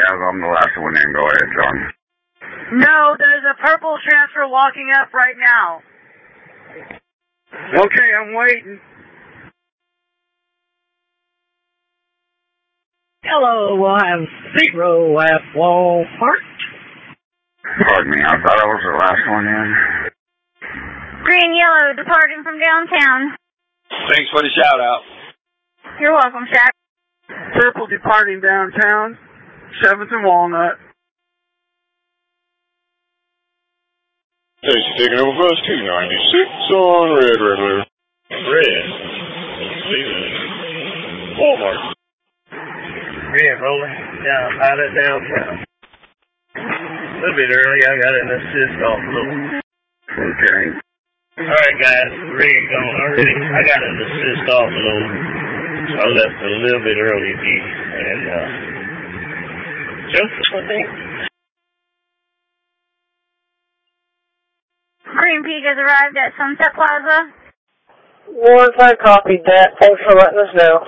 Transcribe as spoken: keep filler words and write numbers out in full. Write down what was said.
as I'm the last one in, go ahead, John. No, there's a purple transfer walking up right now. Okay, I'm waiting. Hello, we'll have zero at Walmart. Pardon me, I thought I was the last one in. Green Yellow departing from downtown. Thanks for the shout out. You're welcome, Shaq. Purple departing downtown. seventh and Walnut. Stacy taking over for us, two ninety-six on Red River. Red. Walmart. Red rolling down out of downtown. A little bit early, I got an assist off loop. Okay. Alright guys, Red going early. I got an assist off loop. I left a little bit early, D. And, uh, Joseph, I think. Green Peak has arrived at Sunset Plaza. Once I copied that, thanks for letting us know.